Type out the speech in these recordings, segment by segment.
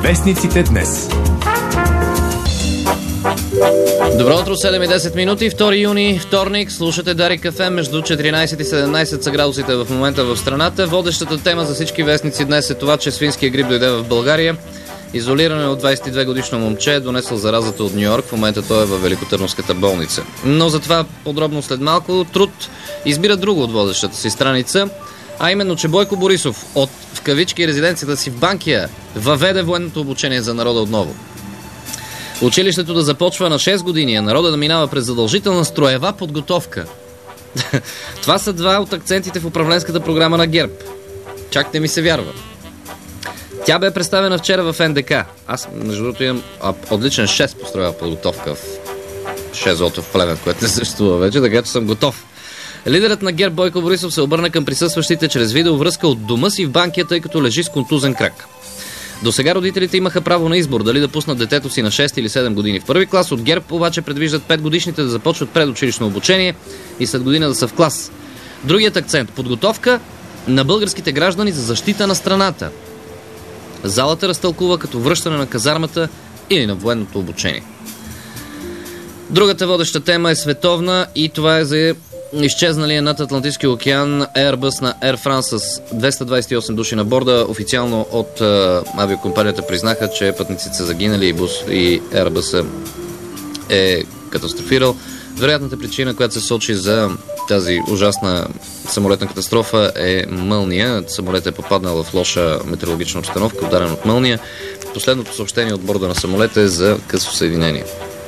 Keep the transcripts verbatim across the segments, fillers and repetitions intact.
Вестниците днес. Добро утро, седем и десет минути, втори юни, вторник. Слушате Дарик еф ем, между четиринайсет и седемнайсет са градусите в момента в страната. Водещата тема за всички вестници днес е това, че свинския грип дойде в България. Изолиране от двайсет и две годишно момче е донесъл заразата от Ню Йорк. В момента той е във Великотърновската болница. Но за това подробно след малко. Труд избира друго от водещата си страница, а именно, че Бойко Борисов от, в кавички, резиденцията си в Банкя въведе военното обучение за народа отново. Училището да започва на шест години, а народа да минава през задължителна строева подготовка. Това са два от акцентите в управленската програма на ГЕРБ. Чак не ми се вярва. Тя бе представена вчера в ен де ка. Аз, между другото, имам отличен шест по строева подготовка в шест-зото в Плевен, което не съществува вече, така че съм готов. Лидерът на ГЕРБ Бойко Борисов се обърна към присъстващите чрез видеовръзка от дома си в Банкя, тъй като лежи с контузен крак. До сега родителите имаха право на избор дали да пуснат детето си на шест или седем години в първи клас. От ГЕРБ обаче предвиждат пет годишните да започват предучилищно обучение и след година да са в клас. Другият акцент – подготовка на българските граждани за защита на страната. Залата разтълкува като връщане на казармата или на военното обучение. Другата водеща тема е световна и това е за изчезналия над Атлантическия океан Airbus на Air France с двеста двайсет и осем души на борда. Официално от а, авиокомпанията признаха, че пътниците са загинали и, бус, и Airbus е катастрофирал. Вероятната причина, която се сочи за тази ужасна самолетна катастрофа, е мълния. Самолетът е попаднал в лоша метеорологична обстановка, ударен от мълния. Последното съобщение от борда на самолета е за късо съединение.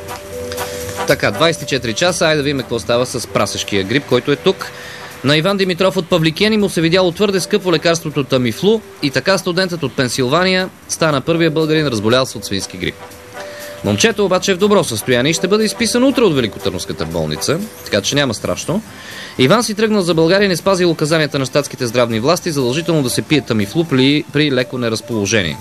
Така, двайсет и четири часа, айде да видим какво става с прасешкия грип, който е тук. На Иван Димитров от Павликени му се видяло твърде скъпо лекарството Тамифлу и така студентът от Пенсилвания стана първия българин, разболял се от свински грип. Момчето обаче е в добро състояние и ще бъде изписан утре от Великотърновската болница, така че няма страшно. Иван си тръгнал за България и не спазил указанията на щатските здравни власти, задължително да се пие Тамифлу при, при леко неразположение.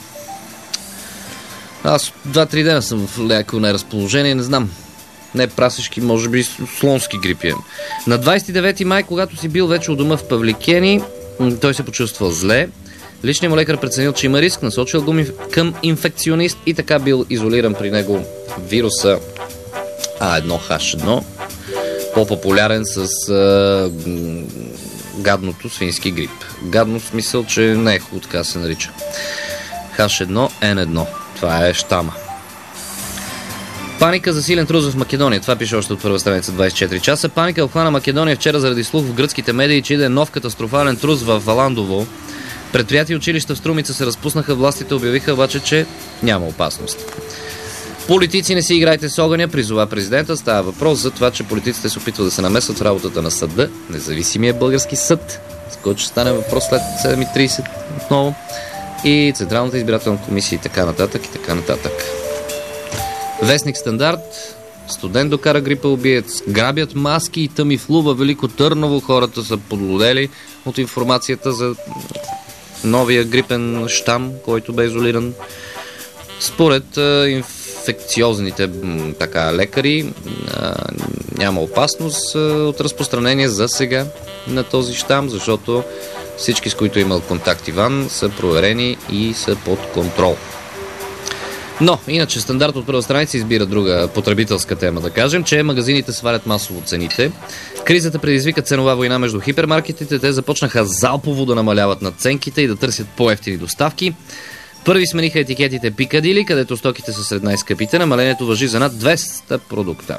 Аз два-три дена съм в леко неразположение, не знам. Не прасешки, може би слонски грип е. На двайсет и девети май, когато си бил вече у дома в Павликени, той се почувствал зле. Личният му лекар преценил, че има риск, насочил го към инфекционист и така бил изолиран при него вируса А едно Х едно, по-популярен с а, гадното свински грип. Гадно в смисъл, че не е хубаво, така се нарича. Х едно Н едно. Това е щама. Паника за силен трус в Македония. Това пише още от първа страница двайсет и четири часа. Паника обхвана Македония вчера заради слух в гръцките медии, че иде нов катастрофален трус в Валандово. Предприятия и училища в Струмица се разпуснаха, властите обявиха обаче, че няма опасност. Политици, не си играйте с огъня, призова президента. Става въпрос за това, че политиците се опитват да се намесват в работата на съда, независимия български съд, с който ще стане въпрос след седем и трийсет отново, и Централната избирателна комисия и така нататък и така нататък. Вестник Стандарт. Студент докара грипа убиец. Грабят маски и Тамифлу във Велико Търново. Хората са подлудели от информацията за новия грипен щам, който бе изолиран. Според а, инфекциозните така, лекари а, няма опасност а, от разпространение за сега на този щам, защото всички, с които е имал контакт Иван, са проверени и са под контрол. Но, иначе Стандарт от първа страница избира друга потребителска тема, да кажем, че магазините свалят масово цените. Кризата предизвика ценова война между хипермаркетите. Те започнаха залпово да намаляват надценките и да търсят по-евтини доставки. Първи смениха етикетите Пикадили, където стоките са сред най-скъпите. Намалението важи за над двеста продукта.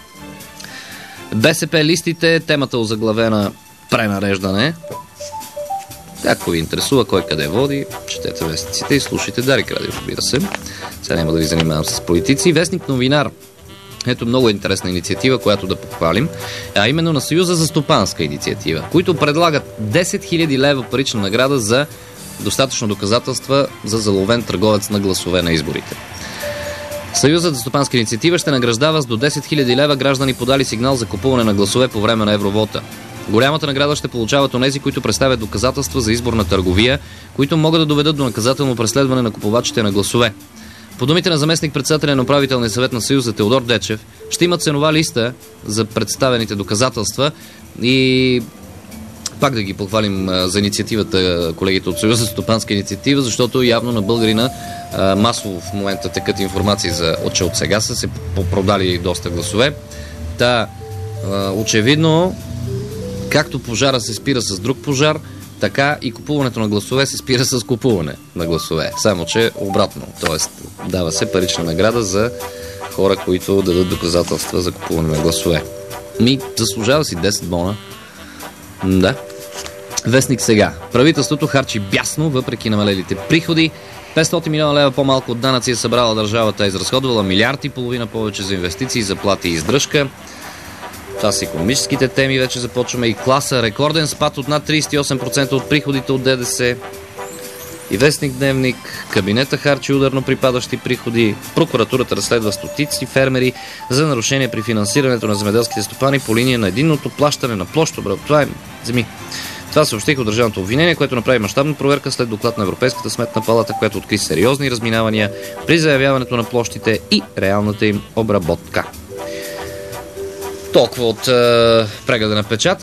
Бе Се Пе листите, темата озаглавена пренареждане. Ако ви интересува кой къде води, четете вестниците и слушайте Дарик Радио, разбира се. Сега няма да ви занимавам с политици. Вестник Новинар. Ето много интересна инициатива, която да похвалим, а именно на Съюза за стопанска инициатива, които предлагат десет хиляди лева парична награда за достатъчно доказателства за заловен търговец на гласове на изборите. Съюзът за стопанска инициатива ще награждава с до десет хиляди лева граждани, подали сигнал за купуване на гласове по време на Евровота. Голямата награда ще получават онези, които представят доказателства за изборна търговия, които могат да доведат до наказателно преследване на купувачите на гласове. По думите на заместник-председателя на управителния съвет на Съюза Теодор Дечев, ще има ценова листа за представените доказателства и пак да ги похвалим за инициативата колегите от Съюза за стопанска инициатива, защото явно на българина а, масово в момента текат информации за, че от сега са се продали доста гласове. Та, а, очевидно, както пожара се спира с друг пожар, така и купуването на гласове се спира с купуване на гласове. Само че обратно. Тоест, дава се парична награда за хора, които дадат доказателства за купуване на гласове. Ми, заслужава си десет бона. М, да. Вестник сега. Правителството харчи бясно, въпреки намалелите приходи. петстотин милиона лева по-малко от данъци е събрала държавата, е изразходвала милиард и половина повече за инвестиции, заплати и издръжка. Това са икономическите теми, вече започваме и класа. Рекорден спад от над тридесет и осем процента от приходите от ДДС. И вестник Дневник. Кабинета харчи ударно припадащи приходи. Прокуратурата разследва стотици фермери за нарушения при финансирането на земеделските стопани по линия на единното плащане на площ обработваеми земи. Това съобщиха от държавното обвинение, което направи мащабна проверка след доклад на Европейската сметна палата, която откри сериозни разминавания при заявяването на площите и реалната им обработка. Толкова от е, прегледа на печат.